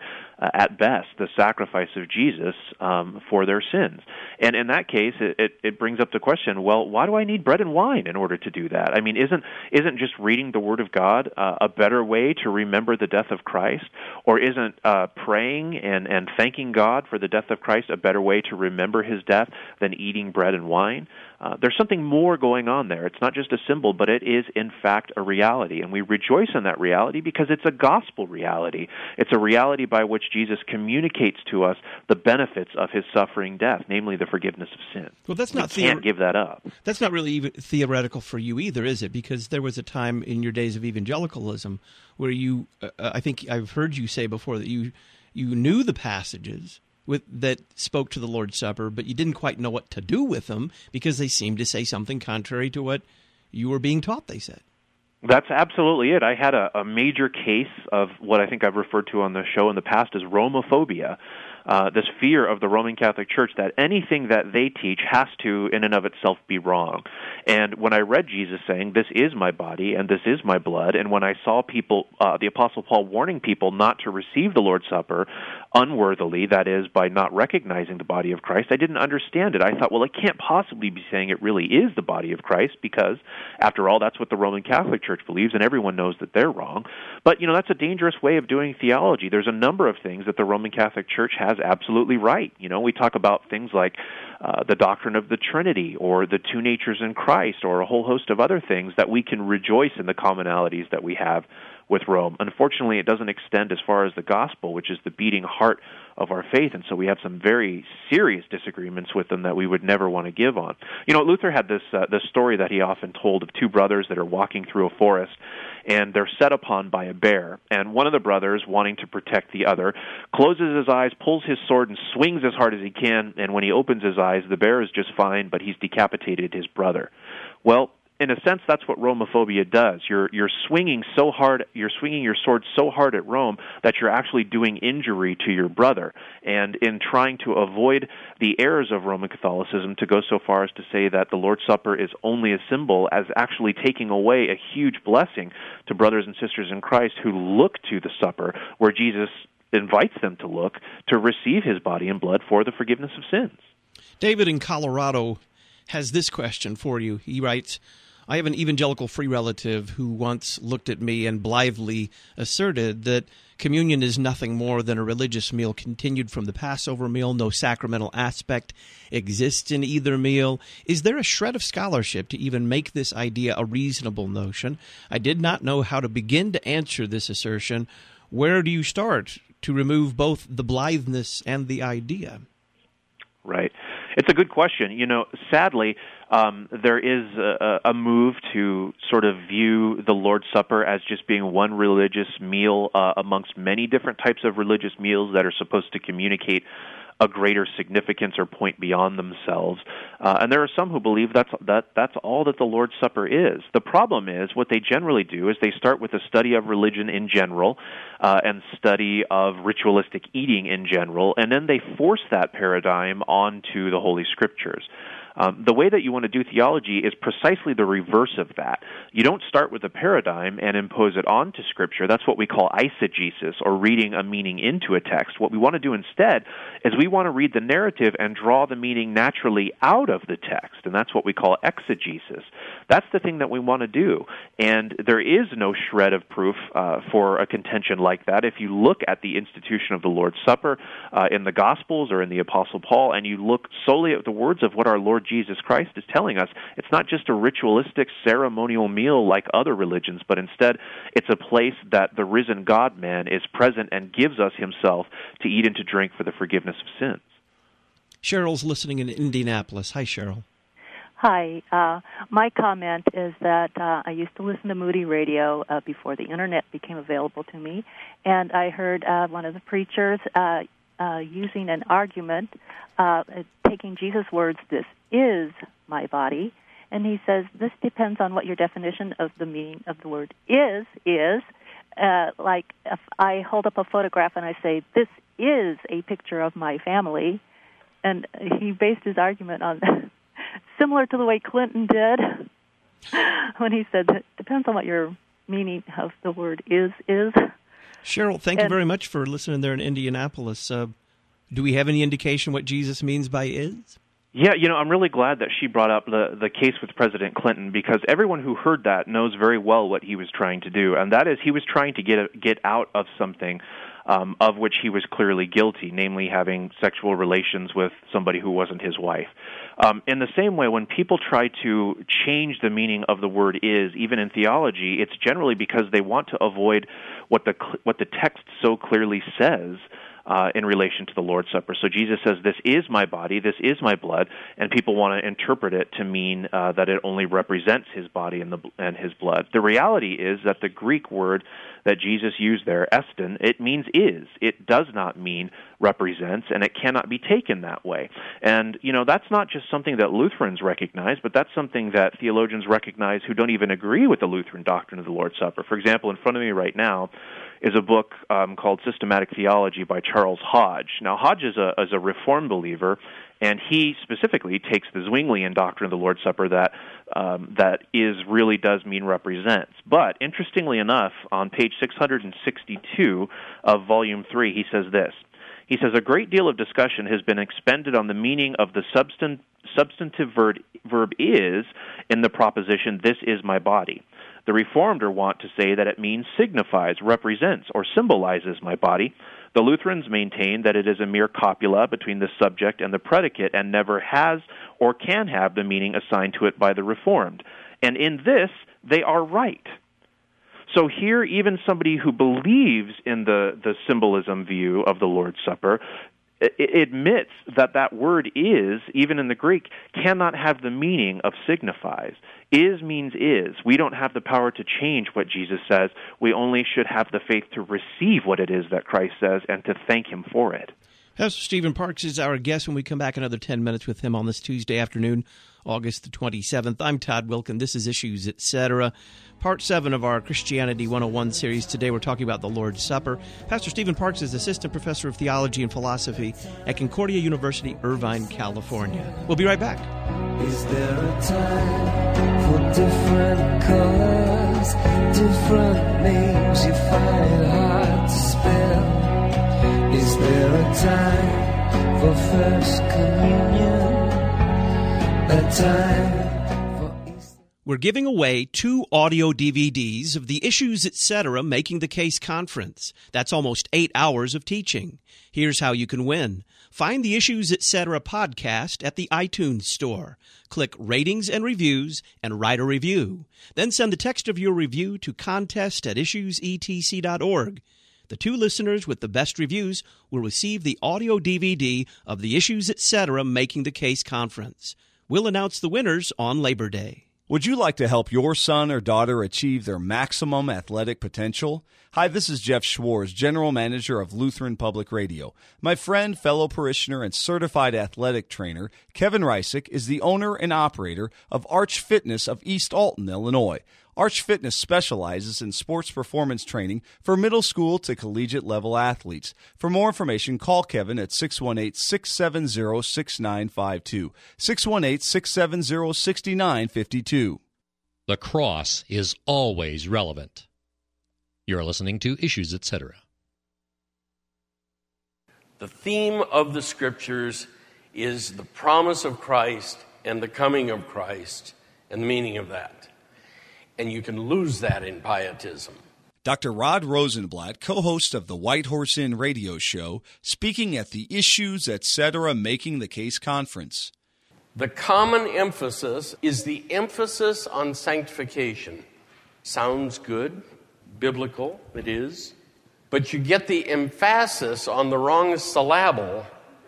uh, at best, the sacrifice of Jesus um, for their sins. And in that case, it, it, it brings up the question, well, why do I need bread and wine in order to do that? I mean, isn't isn't just reading the Word of God uh, a better way to remember the death of Christ? Or isn't uh, praying and, and thanking God for the death of Christ a better way to remember his death than eating bread and wine? Uh, there's something more going on there. It's not just a symbol, but it is, in fact, a reality. And we rejoice in that reality because it's a gospel reality. It's a reality by which Jesus communicates to us the benefits of his suffering death, namely the forgiveness of sin. Well, that's not we can't theor- give that up. That's not really even theoretical for you either, is it? Because there was a time in your days of evangelicalism where you, uh, I think I've heard you say before that you you knew the passages with that spoke to the Lord's Supper, but you didn't quite know what to do with them because they seemed to say something contrary to what you were being taught they said. That's absolutely it. I had a, a major case of what I think I've referred to on the show in the past as Romophobia, uh, this fear of the Roman Catholic Church that anything that they teach has to, in and of itself, be wrong. And when I read Jesus saying, this is my body and this is my blood, and when I saw people, uh, the Apostle Paul warning people not to receive the Lord's Supper unworthily, that is, by not recognizing the body of Christ, I didn't understand it. I thought, well, it can't possibly be saying it really is the body of Christ because, after all, that's what the Roman Catholic Church believes, and everyone knows that they're wrong. But, you know, that's a dangerous way of doing theology. There's a number of things that the Roman Catholic Church has absolutely right. You know, we talk about things like uh, the doctrine of the Trinity or the two natures in Christ or a whole host of other things that we can rejoice in the commonalities that we have with Rome. Unfortunately, it doesn't extend as far as the gospel, which is the beating heart of our faith, and so we have some very serious disagreements with them that we would never want to give on. You know, Luther had this uh, this story that he often told of two brothers that are walking through a forest, and they're set upon by a bear, and one of the brothers, wanting to protect the other, closes his eyes, pulls his sword, and swings as hard as he can, and when he opens his eyes, the bear is just fine, but he's decapitated his brother. Well, in a sense, that's what Romophobia does. You're you're swinging so hard, you're swinging your sword so hard at Rome that you're actually doing injury to your brother. And in trying to avoid the errors of Roman Catholicism, to go so far as to say that the Lord's Supper is only a symbol, as actually taking away a huge blessing to brothers and sisters in Christ who look to the supper, where Jesus invites them to look to receive his body and blood for the forgiveness of sins. David in Colorado has this question for you. He writes, I have an evangelical free relative who once looked at me and blithely asserted that communion is nothing more than a religious meal continued from the Passover meal. No sacramental aspect exists in either meal. Is there a shred of scholarship to even make this idea a reasonable notion? I did not know how to begin to answer this assertion. Where do you start to remove both the blitheness and the idea? Right. It's a good question. You know, sadly, um, there is a, a move to sort of view the Lord's Supper as just being one religious meal uh, amongst many different types of religious meals that are supposed to communicate a greater significance or point beyond themselves. Uh, and there are some who believe that's that that's all that the Lord's Supper is. The problem is what they generally do is they start with a study of religion in general uh, and study of ritualistic eating in general, and then they force that paradigm onto the Holy Scriptures. Um, the way that you want to do theology is precisely the reverse of that. You don't start with a paradigm and impose it onto Scripture. That's what we call eisegesis, or reading a meaning into a text. What we want to do instead is we want to read the narrative and draw the meaning naturally out of the text, and that's what we call exegesis. That's the thing that we want to do, and there is no shred of proof uh, for a contention like that. If you look at the institution of the Lord's Supper uh, in the Gospels or in the Apostle Paul, and you look solely at the words of what our Lord Jesus Christ is telling us, it's not just a ritualistic ceremonial meal like other religions, but instead it's a place that the risen God-man is present and gives us himself to eat and to drink for the forgiveness of sins. Cheryl's listening in Indianapolis. Hi, Cheryl. Hi. Uh, my comment is that uh, I used to listen to Moody Radio uh, before the Internet became available to me, and I heard uh, one of the preachers uh, uh, using an argument, uh, taking Jesus' words, this is my body, and he says this depends on what your definition of the meaning of the word is, is. Uh, like if I hold up a photograph and I say, this is a picture of my family, and he based his argument on similar to the way Clinton did when he said that it depends on what your meaning of the word is, is. Cheryl, thank And- you very much for listening there in Indianapolis. Uh, do we have any indication what Jesus means by is? Yeah, you know, I'm really glad that she brought up the, the case with President Clinton, because everyone who heard that knows very well what he was trying to do, and that is he was trying to get get out of something um, of which he was clearly guilty, namely having sexual relations with somebody who wasn't his wife. Um, in the same way, when people try to change the meaning of the word is, even in theology, it's generally because they want to avoid what the what the text so clearly says uh, in relation to the Lord's Supper. So Jesus says, "This is my body, this is my blood," and people want to interpret it to mean uh, that it only represents his body and the and his blood. The reality is that the Greek word that Jesus used there, estin, it means is. It does not mean represents, and it cannot be taken that way. And, you know, that's not just something that Lutherans recognize, but that's something that theologians recognize who don't even agree with the Lutheran doctrine of the Lord's Supper. For example, in front of me right now is a book um, called Systematic Theology by Charles Hodge. Now, Hodge is a, is a Reformed believer, and he specifically takes the Zwinglian doctrine of the Lord's Supper that um, that is really does mean represents. But interestingly enough, on page six hundred sixty-two of Volume three, he says this. He says, "A great deal of discussion has been expended on the meaning of the substan- substantive verb, verb is in the proposition, 'This is my body.' The Reformed want to say that it means signifies, represents, or symbolizes my body. The Lutherans maintain that it is a mere copula between the subject and the predicate and never has or can have the meaning assigned to it by the Reformed. And in this, they are right." So here, even somebody who believes in the, the symbolism view of the Lord's Supper it admits that that word is, even in the Greek, cannot have the meaning of signifies. Is means is. We don't have the power to change what Jesus says. We only should have the faith to receive what it is that Christ says and to thank him for it. Pastor Stephen Parks is our guest when we come back another ten minutes with him on this Tuesday afternoon, August the twenty-seventh. I'm Todd Wilkin. This is Issues, et cetera. Part seven of our Christianity one oh one series. Today we're talking about the Lord's Supper. Pastor Stephen Parks is Assistant Professor of Theology and Philosophy at Concordia University, Irvine, California. We'll be right back. Is there a time for different colors, different names you find it hard to spell? Is there a time for First Communion, a time for Easter? We're giving away two audio D V Ds of the Issues, et cetera. Making the Case Conference. That's almost eight hours of teaching. Here's how you can win. Find the Issues, et cetera podcast at the iTunes Store. Click Ratings and Reviews and write a review. Then send the text of your review to contest at issues e t c dot org. The two listeners with the best reviews will receive the audio D V D of the Issues, et cetera. Making the Case Conference. We'll announce the winners on Labor Day. Would you like to help your son or daughter achieve their maximum athletic potential? Hi, this is Jeff Schwartz, General Manager of Lutheran Public Radio. My friend, fellow parishioner, and certified athletic trainer, Kevin Reisick, is the owner and operator of Arch Fitness of East Alton, Illinois. Arch Fitness specializes in sports performance training for middle school to collegiate level athletes. For more information, call Kevin at six one eight, six seven zero, six nine five two, six one eight, six seven zero, six nine five two. The cross is always relevant. You're listening to Issues, et cetera. The theme of the Scriptures is the promise of Christ and the coming of Christ and the meaning of that. And you can lose that in pietism. Doctor Rod Rosenblatt, co-host of the White Horse Inn radio show, speaking at the Issues, et cetera. Making the Case Conference. The common emphasis is the emphasis on sanctification. Sounds good, biblical, it is. But you get the emphasis on the wrong syllable,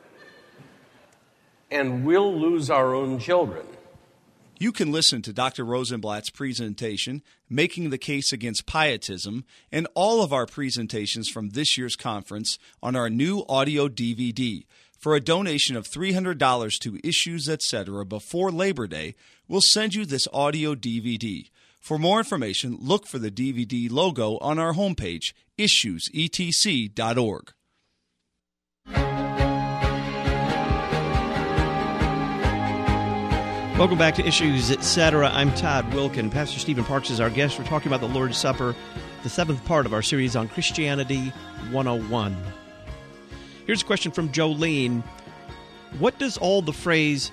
and we'll lose our own children. You can listen to Doctor Rosenblatt's presentation, Making the Case Against Pietism, and all of our presentations from this year's conference on our new audio D V D. For a donation of three hundred dollars to Issues, et cetera before Labor Day, we'll send you this audio D V D. For more information, look for the D V D logo on our homepage, issues e t c dot org. Welcome back to Issues, et cetera. I'm Todd Wilkin. Pastor Stephen Parks is our guest. We're talking about the Lord's Supper. the seventh part of our series on Christianity one oh one. Here's a question from Jolene. What does all the phrase,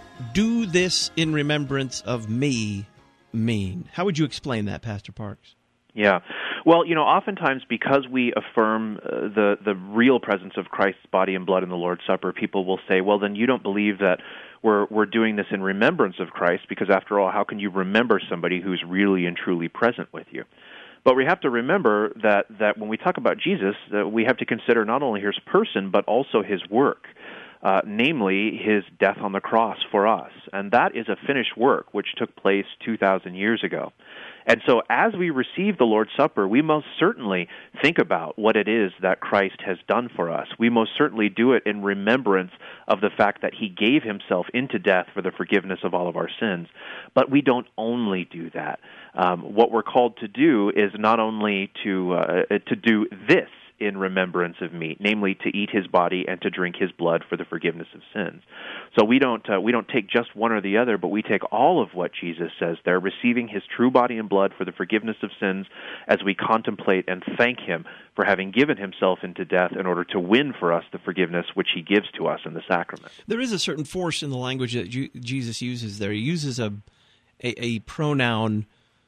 "do this in remembrance of me," mean? How would you explain that, Pastor Parks? Yeah. Well, you know, oftentimes because we affirm uh, the the real presence of Christ's body and blood in the Lord's Supper, people will say, well, then you don't believe that we're we're doing this in remembrance of Christ, because after all, how can you remember somebody who's really and truly present with you? But we have to remember that, that when we talk about Jesus, uh, we have to consider not only his person, but also his work. Uh, namely, his death on the cross for us. And that is a finished work which took place two thousand years ago. And so as we receive the Lord's Supper, we most certainly think about what it is that Christ has done for us. We most certainly do it in remembrance of the fact that he gave himself into death for the forgiveness of all of our sins. But we don't only do that. Um, what we're called to do is not only to uh, to do this in remembrance of me, namely to eat his body and to drink his blood for the forgiveness of sins. So we don't uh, we don't take just one or the other, but we take all of what Jesus says there, receiving his true body and blood for the forgiveness of sins, as we contemplate and thank him for having given himself into death in order to win for us the forgiveness which he gives to us in the sacrament. There is a certain force in the language that Ju- Jesus uses there. He uses a a, a pronoun,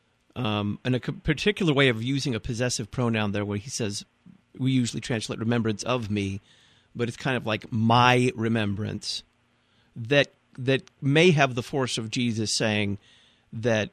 um, and a particular way of using a possessive pronoun there, where he says, we usually translate remembrance of me, but it's kind of like my remembrance, that that may have the force of Jesus saying that,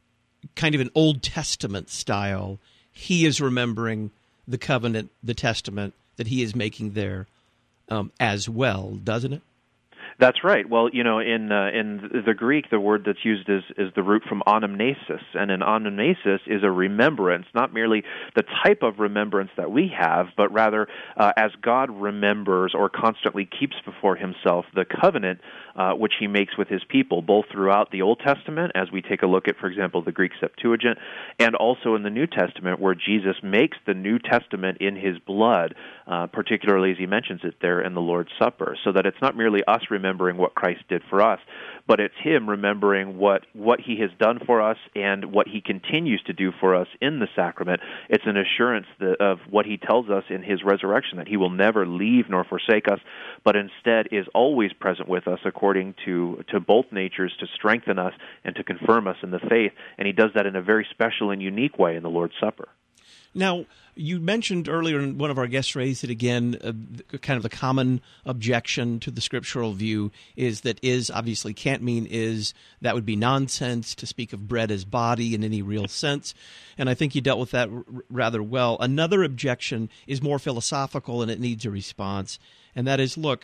kind of an Old Testament style, he is remembering the covenant, the testament that he is making there um, as well, doesn't it? That's right. Well, you know, in uh, in the Greek, the word that's used is is the root from anamnesis, and an anamnesis is a remembrance, not merely the type of remembrance that we have, but rather uh, as God remembers or constantly keeps before himself the covenant uh, which he makes with his people, both throughout the Old Testament, as we take a look at, for example, the Greek Septuagint, and also in the New Testament, where Jesus makes the New Testament in his blood, uh, particularly as he mentions it there in the Lord's Supper, so that it's not merely us remembering remembering what Christ did for us, but it's him remembering what, what he has done for us and what he continues to do for us in the sacrament. It's an assurance that, of what he tells us in his resurrection, that he will never leave nor forsake us, but instead is always present with us according to, to both natures, to strengthen us and to confirm us in the faith, and he does that in a very special and unique way in the Lord's Supper. Now, you mentioned earlier, and one of our guests raised it again, uh, kind of the common objection to the scriptural view is that is obviously can't mean is. That would be nonsense to speak of bread as body in any real sense. And I think you dealt with that r- rather well. Another objection is more philosophical, and it needs a response. And that is, look,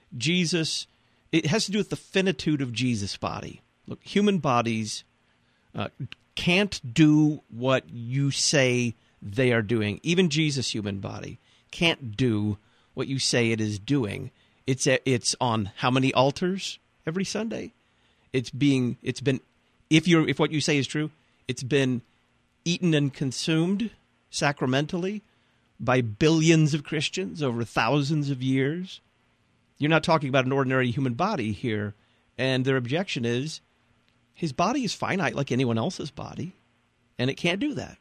Jesus, it has to do with the finitude of Jesus' body. Look, human bodies uh, can't do what you say they are doing. Even Jesus' human body can't do what you say it is doing. It's a, it's on how many altars every Sunday? It's being it's been if you're if what you say is true, it's been eaten and consumed sacramentally by billions of Christians over thousands of years. You're not talking about an ordinary human body here, and their objection is his body is finite like anyone else's body, and it can't do that.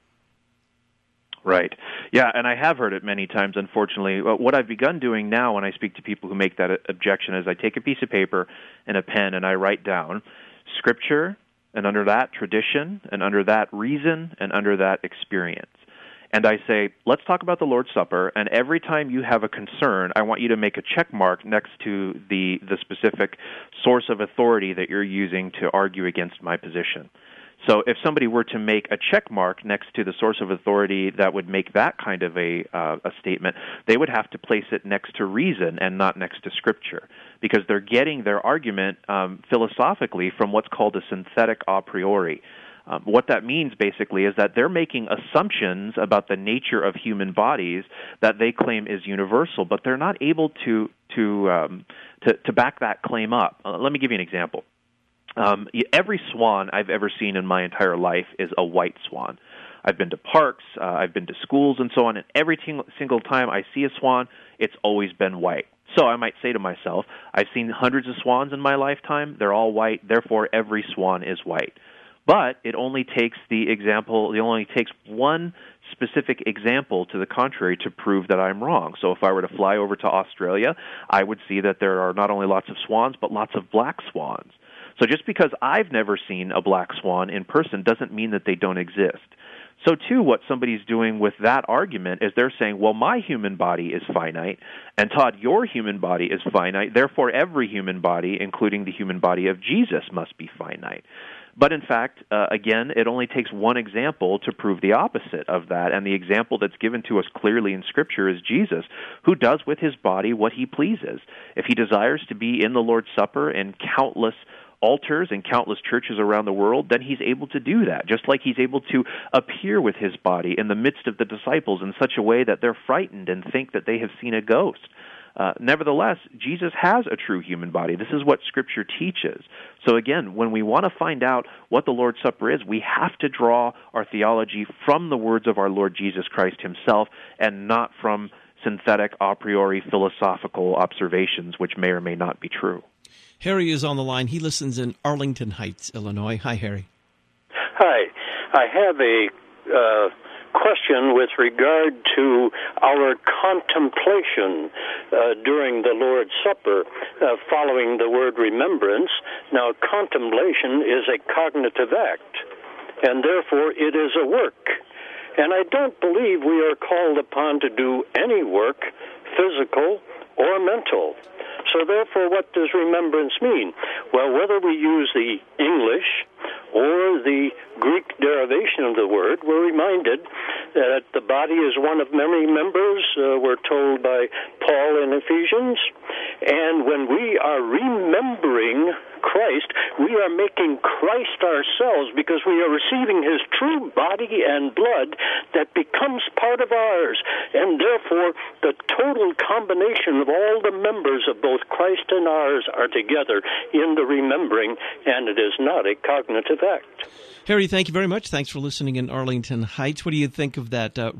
Right. Yeah, and I have heard it many times, unfortunately. What I've begun doing now when I speak to people who make that objection is I take a piece of paper and a pen and I write down Scripture, and under that tradition, and under that reason, and under that experience. And I say, let's talk about the Lord's Supper, and every time you have a concern, I want you to make a check mark next to the, the specific source of authority that you're using to argue against my position. So if somebody were to make a check mark next to the source of authority that would make that kind of a uh, a statement, they would have to place it next to reason and not next to Scripture, because they're getting their argument um, philosophically from what's called a synthetic a priori. Um, what that means, basically, is that they're making assumptions about the nature of human bodies that they claim is universal, but they're not able to to um, to, to back that claim up. Uh, let me give you an example. Um, every swan I've ever seen in my entire life is a white swan. I've been to parks, uh, I've been to schools, and so on, and every ting- single time I see a swan, it's always been white. So I might say to myself, I've seen hundreds of swans in my lifetime, they're all white, therefore every swan is white. But it only takes the example, it only takes one specific example to the contrary to prove that I'm wrong. So if I were to fly over to Australia, I would see that there are not only lots of swans, but lots of black swans. So just because I've never seen a black swan in person doesn't mean that they don't exist. So, too, what somebody's doing with that argument is they're saying, well, my human body is finite, and Todd, your human body is finite, therefore every human body, including the human body of Jesus, must be finite. But in fact, uh, again, it only takes one example to prove the opposite of that, and the example that's given to us clearly in Scripture is Jesus, who does with his body what he pleases. If he desires to be in the Lord's Supper in countless altars and countless churches around the world, then he's able to do that, just like he's able to appear with his body in the midst of the disciples in such a way that they're frightened and think that they have seen a ghost. Uh, nevertheless, Jesus has a true human body. This is what Scripture teaches. So again, when we want to find out what the Lord's Supper is, we have to draw our theology from the words of our Lord Jesus Christ himself and not from synthetic, a priori philosophical observations which may or may not be true. Harry is on the line. He listens in Arlington Heights, Illinois. Hi, Harry. Hi. I have a uh, question with regard to our contemplation uh, during the Lord's Supper, uh, following the word remembrance. Now, contemplation is a cognitive act, and therefore it is a work. And I don't believe we are called upon to do any work, physical or mental. So therefore, what does remembrance mean? Well, whether we use the English or the Greek derivation of the word, we're reminded that the body is one of many members, uh, we're told by Paul in Ephesians. And when we are remembering Christ, we are making Christ ourselves because we are receiving his true body and blood that becomes part of ours. And therefore, the total combination of all the members of both Christ and ours are together in the remembering, and it is not a cognitive act. Harry, thank you very much. Thanks for listening in Arlington Heights. What do you think of that uh,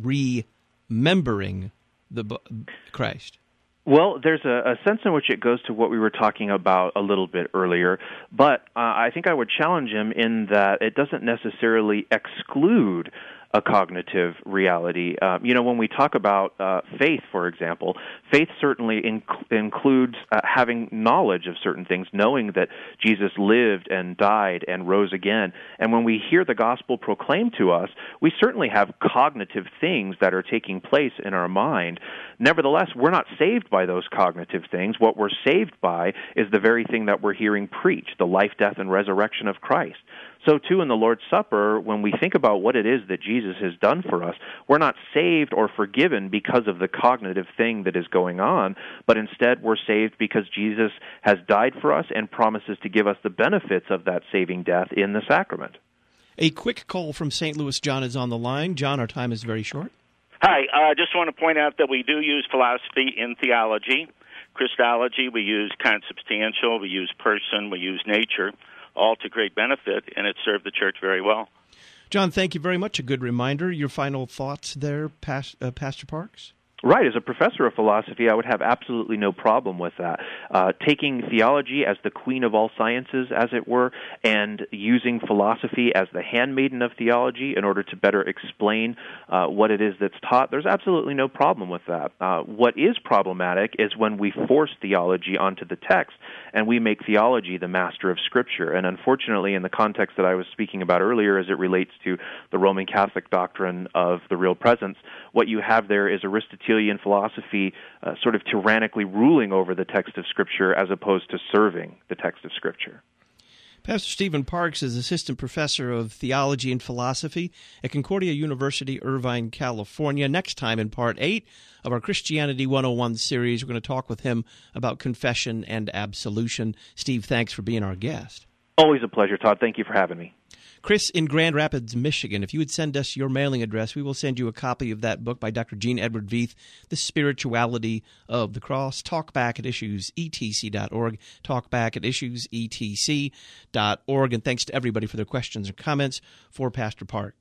remembering the Christ? Well, there's a, a sense in which it goes to what we were talking about a little bit earlier, but uh, I think I would challenge him in that it doesn't necessarily exclude a cognitive reality. Um, you know, when we talk about uh, faith, for example, faith certainly inc- includes uh, having knowledge of certain things, knowing that Jesus lived and died and rose again. And when we hear the gospel proclaimed to us, we certainly have cognitive things that are taking place in our mind. Nevertheless, we're not saved by those cognitive things. What we're saved by is the very thing that we're hearing preached, the life, death, and resurrection of Christ. So, too, in the Lord's Supper, when we think about what it is that Jesus has done for us, we're not saved or forgiven because of the cognitive thing that is going on, but instead we're saved because Jesus has died for us and promises to give us the benefits of that saving death in the sacrament. A quick call from Saint Louis. John is on the line. John, our time is very short. Hi. I uh, just want to point out that we do use philosophy in theology. Christology, we use consubstantial, we use person, we use nature, all to great benefit, and it served the church very well. John, thank you very much. A good reminder. Your final thoughts there, Pas- uh, Pastor Parks? Right. As a professor of philosophy, I would have absolutely no problem with that. Uh, taking theology as the queen of all sciences, as it were, and using philosophy as the handmaiden of theology in order to better explain uh, what it is that's taught, there's absolutely no problem with that. Uh, what is problematic is when we force theology onto the text and we make theology the master of Scripture. And unfortunately, in the context that I was speaking about earlier as it relates to the Roman Catholic doctrine of the real presence, what you have there is Aristotelian philosophy uh, sort of tyrannically ruling over the text of Scripture as opposed to serving the text of Scripture. Pastor Stephen Parks is Assistant Professor of Theology and Philosophy at Concordia University, Irvine, California. Next time in Part eight of our Christianity one oh one series, we're going to talk with him about confession and absolution. Steve, thanks for being our guest. Always a pleasure, Todd. Thank you for having me. Chris in Grand Rapids, Michigan, if you would send us your mailing address, we will send you a copy of that book by Doctor Gene Edward Veith, The Spirituality of the Cross. Talk back at issues e t c dot org. Talk back at issues e t c dot org. And thanks to everybody for their questions and comments. For Pastor Parks.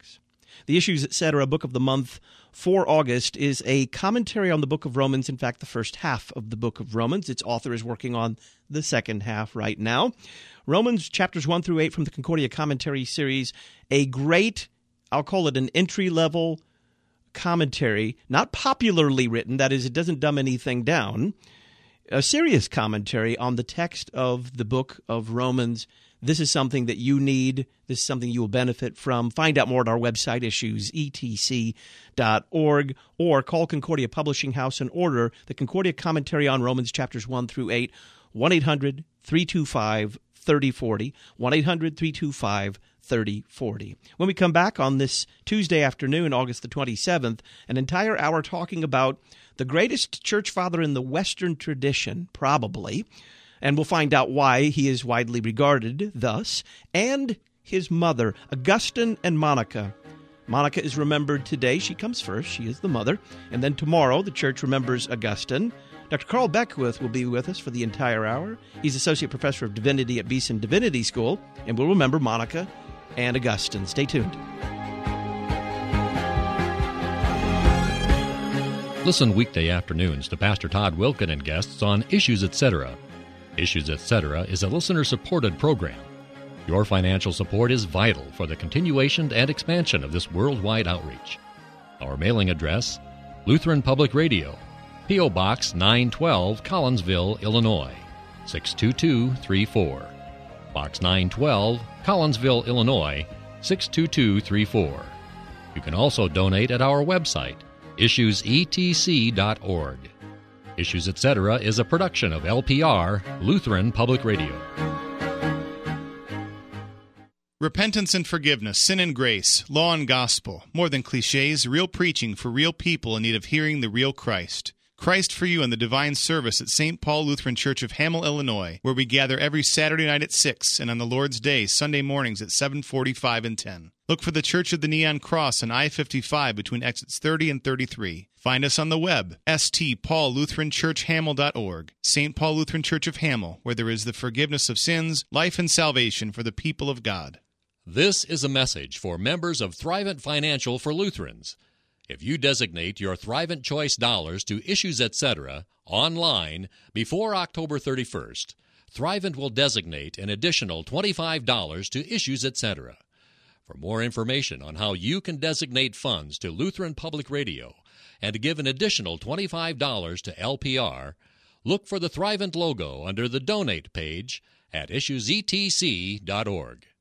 The Issues, et cetera book of the month for August is a commentary on the book of Romans, in fact, the first half of the book of Romans. Its author is working on the second half right now. Romans chapters one through eight from the Concordia Commentary series, a great, I'll call it an entry-level commentary, not popularly written, that is, it doesn't dumb anything down, a serious commentary on the text of the book of Romans. This is something that you need. This is something you will benefit from. Find out more at our website, issues e t c dot org, or call Concordia Publishing House and order the Concordia Commentary on Romans chapters one through eight, one eight hundred three two five thirty forty, one eight hundred three two five thirty forty. When we come back on this Tuesday afternoon, August the twenty-seventh, an entire hour talking about the greatest church father in the Western tradition, probably, and we'll find out why he is widely regarded thus, and his mother, Augustine and Monica. Monica is remembered today. She comes first. She is the mother. And then tomorrow, the church remembers Augustine. Doctor Carl Beckwith will be with us for the entire hour. He's Associate Professor of Divinity at Beeson Divinity School, and we'll remember Monica and Augustine. Stay tuned. Listen weekday afternoons to Pastor Todd Wilken and guests on Issues, et cetera. Issues, et cetera is a listener-supported program. Your financial support is vital for the continuation and expansion of this worldwide outreach. Our mailing address, Lutheran Public Radio, P O. Box nine twelve, Collinsville, Illinois, six two two three four. Box nine twelve, Collinsville, Illinois, six two two three four. You can also donate at our website, issues e t c dot org. Issues, et cetera is a production of L P R, Lutheran Public Radio. Repentance and forgiveness, sin and grace, law and gospel. More than cliches, real preaching for real people in need of hearing the real Christ. Christ for You in the Divine Service at Saint Paul Lutheran Church of Hamel, Illinois, where we gather every Saturday night at six and on the Lord's Day, Sunday mornings at seven forty-five and ten. Look for the Church of the Neon Cross on I fifty-five between exits thirty and thirty-three. Find us on the web, s t paul lutheran church hamel dot org. Saint Paul Lutheran Church of Hamel, where there is the forgiveness of sins, life and salvation for the people of God. This is a message for members of Thrivent Financial for Lutherans. If you designate your Thrivent Choice dollars to Issues, et cetera online before October thirty-first, Thrivent will designate an additional twenty-five dollars to Issues, et cetera. For more information on how you can designate funds to Lutheran Public Radio and to give an additional twenty-five dollars to L P R, look for the Thrivent logo under the Donate page at issues e t c dot org.